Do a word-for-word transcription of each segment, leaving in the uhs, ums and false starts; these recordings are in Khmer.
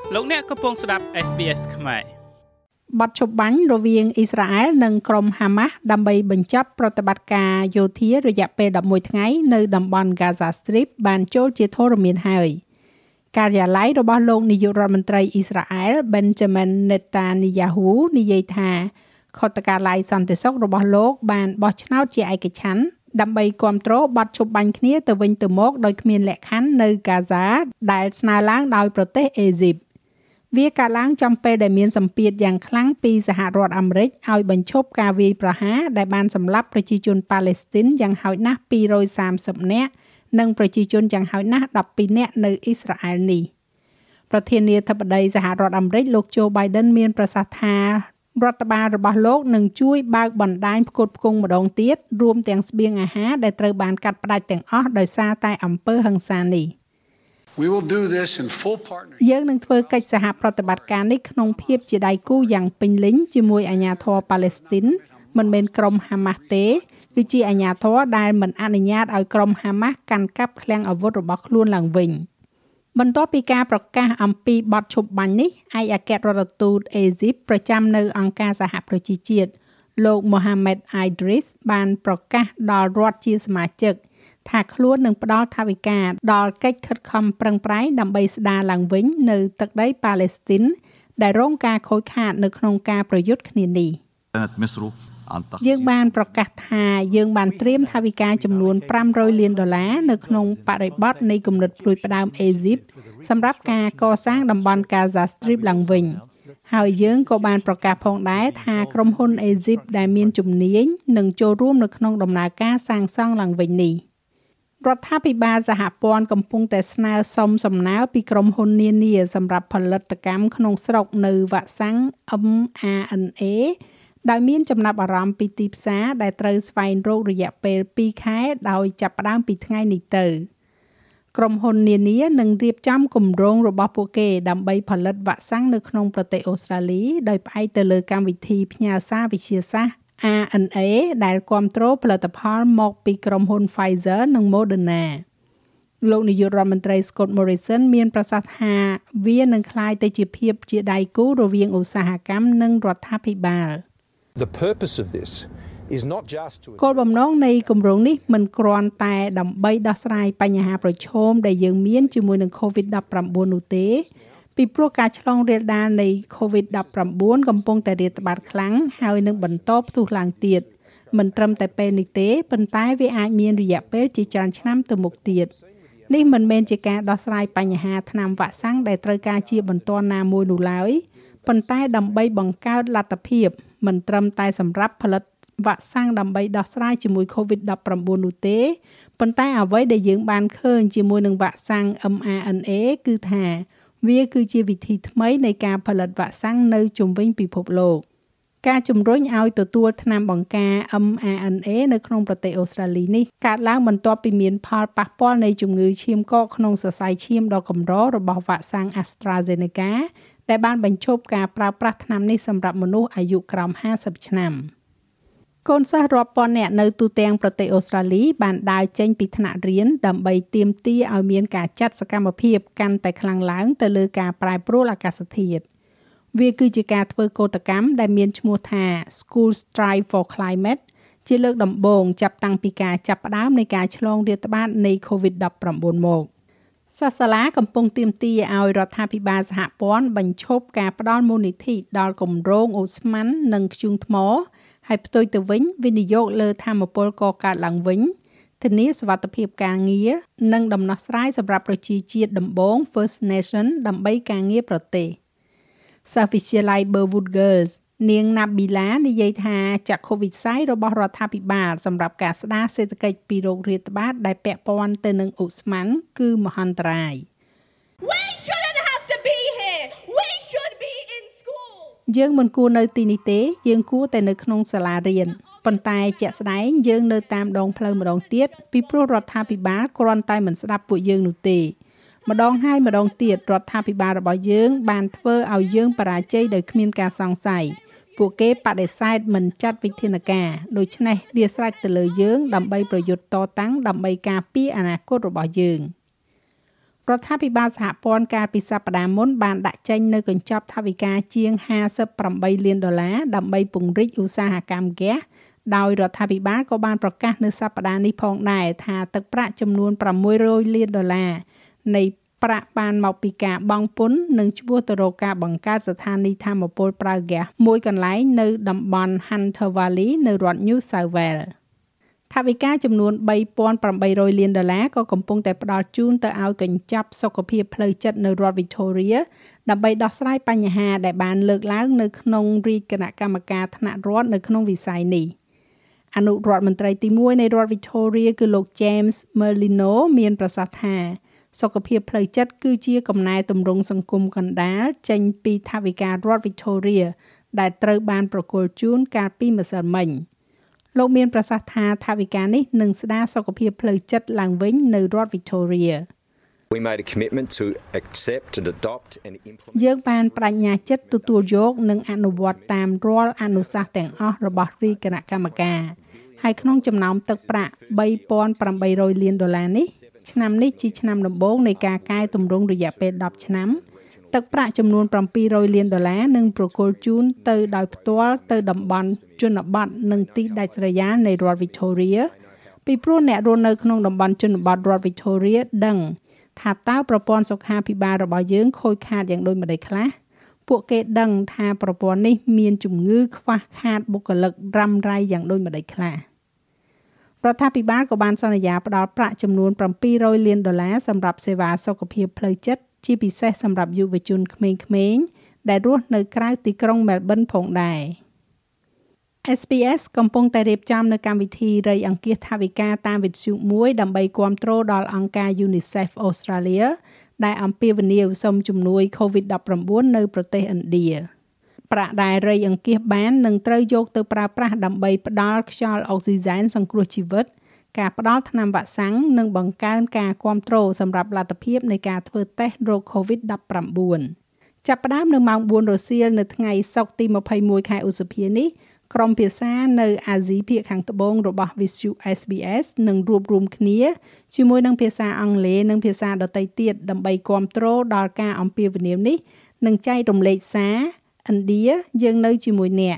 លោកអ្នកកំពុងស្ដាប់ เอส บี เอส ខ្មែរបទឈប់បាញ់រវាងអ៊ីស្រាអែលនិងក្រុមហាម៉ាស់ដើម្បីបញ្ចប់ប្រតិបត្តិការយោធារយៈពេលដប់មួយថ្ងៃនៅតំបន់ Gaza Strip បានចូលជាធរមានហើយការិយាល័យរបស់លោកនាយករដ្ឋមន្ត្រីអ៊ីស្រាអែល Benjamin Netanyahu និយាយថាខុទ្ទកាល័យសន្តិសុខរបស់លោកបានបោះឆ្នោតជាឯកច្ឆន្ទដើម្បីគាំទ្របទឈប់បាញ់គ្នាទៅវិញទៅមកដោយគ្មានលក្ខខណ្ឌនៅ Gaza ដែលស្នើឡើងដោយប្រទេសអេស៊ីបវាកើតឡើងចំពេលដែលមានសម្ពាធយ៉ាងខ្លាំងពីសហរដ្ឋអាមេរិកឲ្យបញ្ឈប់ការវាយប្រហារដែលបានសម្លាប់ប្រជាជនប៉ាឡេស្ទីនយ៉ាងហោចណាស់ពីររយសាមសិបនាក់និងប្រជាជនយ៉ាងហោចណាស់ដប់ពីរនាក់នៅអ៊ីស្រាអែលនេះប្រធានាធិបតីសហរដ្ឋអាមេរិកលោកโจ Biden មានប្រសាសន៍ថារដ្ឋបាលរបស់លោកនឹងជួយបើកបណ្ដាញផ្គត់ផ្គង់ម្ដងទៀតរួមទាំងស្បៀងអាហារដែលត្រូវបានកាត់ផ្តាច់ទាំងអស់ដោយសារតែអំពើហិង្សានេះ We will do this in full partnership យើងនឹងធ្វើកិច្ចសហប្រតិបត្តិការនេះក្នុងភាពជាដៃគូយ៉ាងពេញលេញជាមួយអាជ្ញាធរប៉ាឡេស្ទីនមិនមែនក្រុមហាម៉ាស់ទេវាជាអាជ្ញាធរដែលមិនអនុញ្ញាតឲ្យក្រុមហាម៉ាស់កាន់កាប់ឃ្លាំងអាវុធរបស់ខ្លួនឡើងវិញបន្ទាប់ពីការប្រកាសអំពីបទឈប់បាញ់នេះឯកអគ្គរដ្ឋទូតអេស៊ីបប្រចាំនៅអង្គការសហប្រជាជាតិលោក Mohammed Idris បានប្រកាសដល់រដ្ឋជាសមាជិកថាខ្លួននឹងផ្ដល់ថវិកាដល់កិច្ចខិតខំប្រឹងប្រែងដើម្បីស្ដារឡើងវិញនៅទឹកដីប៉ាឡេស្ទីនដែលរងការខូចខាតនៅក្នុងការប្រយុទ្ធគ្នានេះយើងបានប្រកាសថាយើងបានត្រៀមថវិកាចំនួនប្រាំរយលានដុល្លារនៅក្នុងបរិបទនៃគំនិតផ្ដួចផ្ដើមអេស៊ីបសម្រាប់ការកសាងតំបន់ Gaza Strip ឡើងវិញហើយយើងក៏បានប្រកាសផងដែរថាក្រុមហ៊ុនអេស៊ីបដែលមានជំនាញនឹងចូលរួមនៅក្នុងដំណើរការសាងសង់ឡើងវិញនេះរដ្ឋាភិបាលសហព័ន្ធកំពុងតែស្នើសុំសំណើពីក្រុមហ៊ុននានាសម្រាប់ផលិតកម្មក្នុងស្រុកនៅវ៉ាក់សាំង អឹម អារ អិន เอ ដោយមានចំណាប់អារម្មណ៍ពីទីផ្សារដែលត្រូវស្វែងរករយៈពេលពីរខែដោយចាប់ផ្ដើមពីថ្ងៃនេះទៅក្រុមហ៊ុននានានឹងរៀបចំគម្រោងរបស់ពួកគេដើម្បីផលិតវ៉ាក់សាំងនៅក្នុងប្រទេសអូស្ត្រាលីដោយផ្អែកទៅលើកម្មវិធីផ្ញើសារវិទ្យាសាស្ត្រ អារ អិន เอ ដែលគាំទ្រផលិតផលមកពីក្រុមហ៊ុន Pfizer និង Moderna លោកនាយករដ្ឋមន្ត្រី Scott Morrison មានប្រសាសន៍ថាវានឹងក្លាយទៅជាភាពជាដៃគូរវាងឧស្សាហកម្មនិងរដ្ឋាភិបាល The purpose of this is not just to គោលបំណងនៃគម្រោងនេះមិនគ្រាន់តែដើម្បីដោះស្រាយបញ្ហាប្រឈមដែលយើងមានជាមួយនឹង COVID ដប់ប្រាំបួន នោះទេពីព្រោះការឆ្លងរាលដាលនៃ COVID ដប់ប្រាំបួន កំពុងតែរាតត្បាតខ្លាំងហើយនឹងបន្តផ្ទុះឡើងទៀតមិនត្រឹមតែពេលនេះទេប៉ុន្តែវាអាចមានរយៈពេលជាច្រើនឆ្នាំទៅមុខទៀតនេះមិនមែនជាការដោះស្រាយបញ្ហាថ្នាំវ៉ាក់សាំងដែលត្រូវការជាបន្ទាន់ណាមួយនោះឡើយប៉ុន្តែដើម្បីបង្កើតលទ្ធភាពមិនត្រឹមតែសម្រាប់ផលិតវ៉ាក់សាំងដើម្បីដោះស្រាយជាមួយ COVID ដប់ប្រាំបួន នោះទេប៉ុន្តែអ្វីដែលយើងបានឃើញជាមួយនឹងវ៉ាក់សាំង អឹម អារ អិន เอ គឺថាវាគឺជាវិធីថ្មីនៃការផលិតវ៉ាក់សាំងនៅជុំវិញពិភពលោកការជំរុញឲ្យទទួលថ្នាំបង្ការ អឹម អារ អិន เอ នៅក្នុងប្រទេសអូស្ត្រាលីនេះកើតឡើងបន្ទាប់ពីមានផលប៉ះពាល់នៃជំងឺឈាមកកក្នុងសរសៃឈាមដ៏កម្ររបស់វ៉ាក់សាំង AstraZeneca ដែលបានបញ្ឈប់ការប្រើប្រាស់ថ្នាំនេះសម្រាប់មនុស្សអាយុក្រោមហាសិបឆ្នាំកូនសិស្សរាប់ពាន់នាក់នៅទូទាំងប្រទេសអូស្ត្រាលីបានដើរចេញពីថ្នាក់រៀនដើម្បីទាមទារឲ្យមានការចាត់សកម្មភាពកាន់តែខ្លាំងឡើងទៅលើការប្រែប្រួលអាកាសធាតុវាគឺជាការធ្វើកោតកម្មដែលមានឈ្មោះថា School Strike for Climate ជាលើកដំបូងចាប់តាំងពីការចាប់ផ្ដើមនៃការឆ្លងរាតត្បាតនៃ COVID ដប់ប្រាំបួន មកសាសាឡាកំពុងទាមទារឲ្យរដ្ឋាភិបាលសហព័ន្ធបញ្ឈប់ការផ្ដល់មូលនិធិដល់គម្រោងអូស្មန်និងធ្យូងថ្មហើយផ្ទុយទៅវិញវិនិយោគលើថាមពលកកើតឡើងវិញធានាសុវត្ថិភាពការងារនិងដំណោះស្រាយសម្រាប់ប្រជាជាតិដំបូង First Nation ដើម្បីការងារប្រទេសសាស្ត្រវិទ្យាល័យ Burwood Girls នាង Nabila និយាយថាចក្ខុវិស័យរបស់រដ្ឋាភិបាលសម្រាប់ការស្ដារសេដ្ឋកិច្ចពីโรคរាតត្បាតដែលពាក់ព័ន្ធទៅនឹងអូស្មန်គឺមហន្តរាយ We shouldn't have to be here. We should be in school. យើងមិនគួរនៅទីនេះទេយើងគួរតែនៅក្នុងសាលារៀនប៉ុន្តែជាក់ស្ដែងយើងនៅតាមដងផ្លូវម្ដងទៀតពីព្រោះរដ្ឋាភិបាលគ្រាន់តែមិនស្ដាប់ពួកយើងនោះទេម្ដងហើយម្ដងទៀតរដ្ឋាភិបាលរបស់យើងបានធ្វើឲ្យយើងបរាជ័យដោយគ្មានការសង្ស័យពួកគេបដិសេធមិនចាត់វិធានការដូច្នេះវាស្រេចទៅលើយើងដើម្បីប្រយុទ្ធតតាំងដើម្បីការពារអនាគតរបស់យើងរដ្ឋាភិបាលសហព័ន្ធកាលពីសប្តាហ៍មុនបានដាក់ចេញនូវកញ្ចប់ថវិកាជាងห้าสิบแปดលានដុល្លារដើម្បីពង្រីកឧស្សាហកម្មហ្គាសដោយរដ្ឋាភិបាលក៏បានប្រកាសនៅសប្តាហ៍នេះផងដែរថាទឹកប្រាក់ចំនួនsáu mươiលានដុល្លារនៃប្រាក់បានមកពីការបង់ពន្ធនិងឈ្មោះទៅរកការបង្កើតស្ថានីយ៍ថាមពលប្រើហ្គាសមួយកន្លែងនៅតំបន់ Hunter Valley នៅរដ្ឋ New South Wales ថវិកាចំនួន三千八百លានដុល្លារក៏កំពុងតែផ្ដល់ជូនទៅឲ្យកញ្ចប់សុខភាពផ្លូវចិត្តនៅរដ្ឋ Victoria ដើម្បីដោះស្រាយបញ្ហាដែលបានលើកឡើងនៅក្នុងរាជគណៈកម្មការថ្នាក់រដ្ឋនៅក្នុងវិស័យនេះអនុរដ្ឋមន្ត្រីទីមួយនៃរដ្ឋ Victoria គឺលោក James Merlino មានប្រសាសន៍ថាសុខភាពផ្លូវចិត្តគឺជាកំណែទម្រង់សង្គមកណ្ដាលចេញពីថវិការដ្ឋ Victoria ដែលត្រូវបានប្រគល់ជូនកាលពីម្សិលមិញលោកមានប្រសាសន៍ថាថវិកានេះនឹងស្ដារសុខភាពផ្លូវចិត្តឡើងវិញនៅរដ្ឋ Victoria We made a commitment to accept and adopt and implement យើងបានបដិញ្ញាចិត្តទទួលយកនិងអនុវត្តតាមរាល់អនុសាសន៍ទាំងអស់របស់រាជគណៈកម្មការហើយក្នុងចំណោមទឹកប្រាក់三千八百លានដុល្លារនេះឆ្នាំនេះជាឆ្នាំដំបូងនៃការកែតម្រង់រយៈពេលដប់ឆ្នាំទឹកប្រាក់ចំនួន七百លានដុល្លារនឹងប្រគល់ជូនទៅដោយផ្ទាល់ទៅតំបន់ជនបទនិងទីដាច់ស្រយាលនៃរដ្ឋ Victoria ពីព្រោះអ្នករស់នៅក្នុងតំបន់ជនបទរដ្ឋ Victoria ដឹងថាតើប្រព័ន្ធសុខាភិបាលរបស់យើងខូចខាតយ៉ាងដូចម្តេចខ្លះពួកគេដឹងថាប្រព័ន្ធនេះមានជំងឺខ្វះខាតបុគ្គលិករ៉ាំរ៉ៃយ៉ាងដូចម្តេចខ្លះរដ្ឋាភិបាលក៏បានសន្យាផ្តល់ប្រាក់ចំនួន七百លានដុល្លារសម្រាប់សេវាសុខភាពផ្លូវចិត្តជាពិសេសសម្រាប់យុវជនក្មេងៗដែលរស់នៅក្រៅទីក្រុង Melbourne ផងដែរ เอส พี เอส កំពុងតែរៀបចំនៅកម្មវិធីរៃអង្គាសថវិកាតាមវិទ្យុមួយដើម្បីគាំទ្រដល់អង្គការ UNICEF Australia ដែលអំពាវនាវសុំជំនួយ COVID ដប់ប្រាំបួន នៅប្រទេសឥណ្ឌាប្រាក់ដែលរៃអង្គាសបាននឹងត្រូវយកទៅប្រើប្រាស់ដើម្បីផ្ដល់ខ្យល់អុកស៊ីហ្សែនសង្គ្រោះជីវិតការផ្ដល់ថ្នាំវ៉ាក់សាំងនិងបង្កើនការគាំទ្រសម្រាប់លទ្ធភាពនៃការធ្វើតេស្តរោគ COVID ដប់ប្រាំបួន ចាប់ផ្ដើមនៅម៉ោងបួនរសៀលនៅថ្ងៃសុក្រទីยี่สิบเอ็ดខែឧសភានេះក្រុមភាសានៅអាស៊ីភាគខាងត្បូងរបស់វិទ្យុ เอส บี เอส នឹងរួបរวมគ្នាជាមួយនឹងភាសាអង់គ្លេសនិងភាសាដទៃទៀតដើម្បីគាំទ្រដល់ការអំពាវនាវនេះនិងចែករំលែកសារឥណ្ឌាយើងនៅជាមួយអ្នក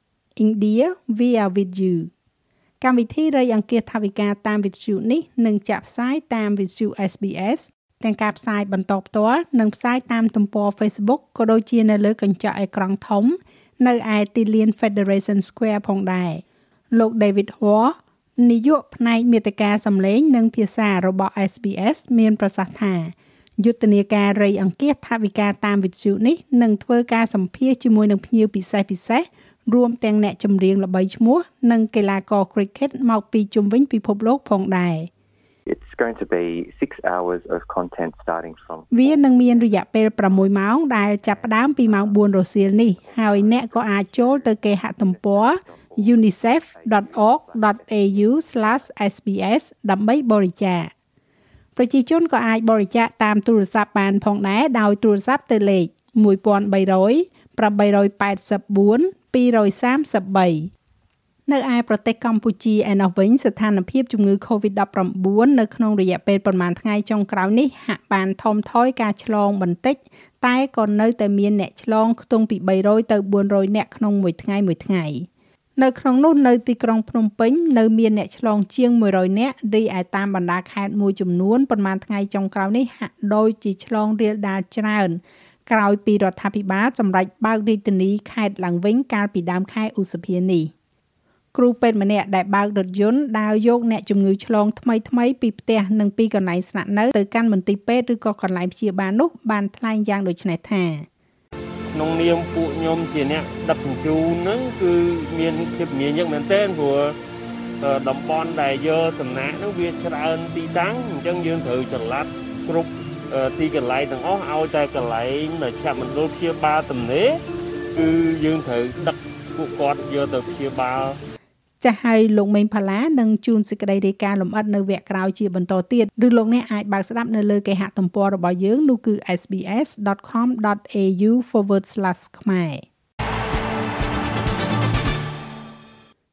India we are with you កម្មវិធីរៃអង្គាសថវិកាតាមវិទ្យុនេះនឹងចាក់ផ្សាយតាមវិទ្យុ เอส บี เอส ទាំងការផ្សាយបន្តផ្ទាល់និងផ្សាយតាមទំព័រ Facebook ក៏ដូចជានៅលើកញ្ចក់អេក្រង់ធំនៅឯទីលាន Federation Square ផងដែរលោក David Hoare នាយកផ្នែកមាតិកាសម្លេងនិងភាសារបស់ เอส บี เอส មានប្រសាសន៍ថាយុទ្ធនាការរៃអង្គាសថវិកាតាមវិទ្យុនេះនឹងធ្វើការសម្ភាសជាមួយនឹងភ្ញៀវពិសេសពិសេសរួមទាំងអ្នកចម្រៀងល្បីឈ្មោះនិងកីឡាករ cricket មកពីជុំវិញពិភពលោកផងដែរ It's going to be six hours of content starting from វានឹងមានរយៈពេលsáuម៉ោងដែលចាប់ផ្ដើមពីម៉ោងbốnរសៀលនេះហើយអ្នកក៏អាចចូលទៅគេហទំព័រ unicef dot org dot a u slash s b s ដើម្បីបរិច្ចាគប្រជាជនក៏អាចបរិច្ចាគតាមទូរស័ព្ទបានផងដែរដោយទូរស័ព្ទទៅលេខmột ba không không八八八bốn two three threeនៅឯប្រទេសកម្ពុជាឯណោះវិញស្ថានភាពជំងឺ COVID ដប់ប្រាំបួន នៅក្នុងរយៈពេលប្រមាណថ្ងៃចុងក្រោយនេះហាក់បានថមថយការឆ្លងបន្តិចតែក៏នៅតែមានអ្នកឆ្លងខ្ទង់ពី三百ទៅ四百នាក់ក្នុងមួយថ្ងៃមួយថ្ងៃនៅក្នុងនោះនៅទីក្រុងភ្នំពេញនៅមានអ្នកឆ្លងជាងមួយរយនាក់រីឯតាមបណ្ដាខេត្តមួយចំនួនប្រមាណថ្ងៃចុងក្រោយនេះហាក់ដូចជាឆ្លងរាលដាលច្រើនក្រោយពីរដ្ឋាភិបាលសម្រេចបើករាជធានីខេត្តឡើងវិញកាលពីដើមខែឧសភានេះគ្រូពេទ្យម្នាក់ដែលបើករថយន្តដើរយកអ្នកជំងឺឆ្លងថ្មីថ្មីពីផ្ទះនិងពីកន្លែងស្នាក់នៅទៅកាន់មន្ទីរពេទ្យឬក៏កន្លែងព្យាបាលនោះបានថ្លែងយ៉ាងដូចនេះថាក្នុងនាមពួកខ្ញុំជាអ្នកដឹកជញ្ជូនហ្នឹងគឺមានភាពងាយយ៉ាងមែនទែនព្រោះតំបន់ដែលយកសំណាក់ហ្នឹងវាច្រើនទីតាំងអញ្ចឹងយើងត្រូវចល័តគ្រប់ទីកន្លែងទាំងអស់ឲ្យតែកន្លែងដែលឆាប់មណ្ឌលព្យាបាលទំនេរគឺយើងត្រូវដឹកពួកគាត់យកទៅព្យាបាលចាស់ហើយលោកមេងផាឡានឹងជួនសេចក្តីរាយការណ៍លម្អិតនៅវគ្គក្រោយជាបន្តទៀតឬលោកអ្នកអាចបើកស្ដាប់នៅលើគេហទំព័ររបស់យើងនោះគឺ s b s dot com dot a u forward slash ខ្មែរ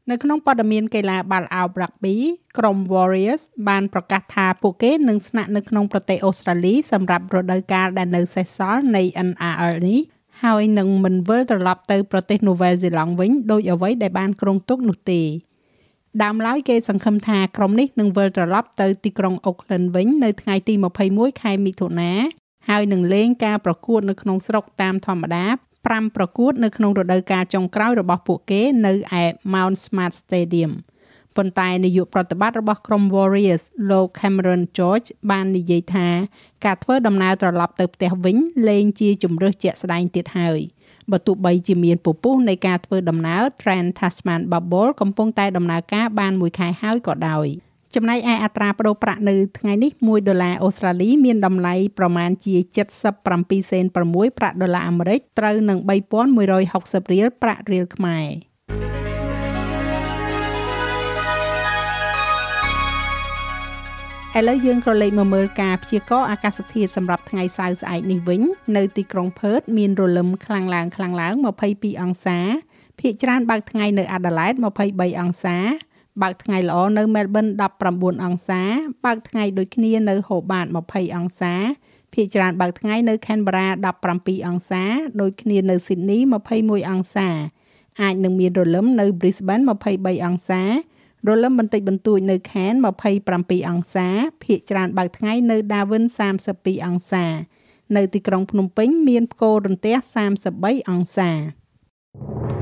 នៅក្នុងព័ត៌មានកីឡាបាល់ឱប Rugby ក្រុម Warriors បានប្រកាសថាពួកគេនឹងស្នាក់នៅក្នុងប្រទេសអូស្ត្រាលីសម្រាប់រដូវកាលដែលនៅសេសសល់នៃ N R L នេះហើយនឹងមិនវិលត្រឡប់ទៅប្រទេសនូវែលសេឡង់វិញដោយអ្វីដែលបានគ្រោងទុកនោះទេដើមឡើយគេសង្ឃឹមថាក្រុមនេះនឹងវិលត្រឡប់ទៅទីក្រុង Auckland វិញនៅថ្ងៃទីម្ភៃមួយខែមិថុនាហើយនឹងលេងការប្រកួតនៅក្នុងស្រុកតាមធម្មតាប្រាំប្រកួតនៅក្នុងរដូវកាលចុងក្រោយរបស់ពួកគេនៅឯ Mount Smart Stadium ប៉ុន្តែនាយកប្រតិបត្តិរបស់ក្រុម Warriors លោក Cameron George បាននិយាយថាការធ្វើដំណើរត្រឡប់ទៅផ្ទះវិញលែងជាជម្រើសជាក់ស្ដែងទៀតហើយបើទោះបីជាមានពពុះនៃការធ្វើដំណើរ Trans-Tasman Bubble កំពុងតែដំណើរការបានមួយខែហើយក៏ដោយចំណែកឯអត្រាប្តូរប្រាក់នៅថ្ងៃនេះមួយដុល្លារអូស្ត្រាលីមានតម្លៃប្រមាណជាเจ็ดสิบเจ็ดសេនប្រាំមួយប្រាក់ដុល្លារអាមេរិកត្រូវនឹងបីពាន់មួយរយហុកសិបរៀលប្រាក់រៀលខ្មែរឥឡូវយើងក៏លេខមកមើលការព្យាករណ៍អាកាសធាតុសម្រាប់ថ្ងៃសៅរ៍ស្អែកនេះវិញនៅទីក្រុងផឺតមានរលឹមខ្លាំងឡើងខ្លាំងឡើងម្ភៃពីរអង្សាភាគច្រើនបើកថ្ងៃនៅអាដាលេដម្ភៃបីអង្សាបើកថ្ងៃល្អនៅមែលប៊នដប់ប្រាំបួនអង្សាបើកថ្ងៃដូចគ្នានៅហូបាតម្ភៃអង្សាភាគច្រើនបើកថ្ងៃនៅខេនប៊ារ៉ាដប់ប្រាំពីរអង្សាដូចគ្នានៅស៊ីដនីម្ភៃមួយអង្សាអាចនឹងមានរលឹមនៅ Brisbane ម្ភៃបីអង្សារលឹមបន្តិចបន្តួចនៅខេនម្ភៃប្រាំពីរអង្សាភាគច្រើនបើកថ្ងៃនៅ Darwin សាមសិបពីរអង្សានៅទីក្រុងភ្នំពេញមានផ្គររន្ទះសាមសិបបីអង្សា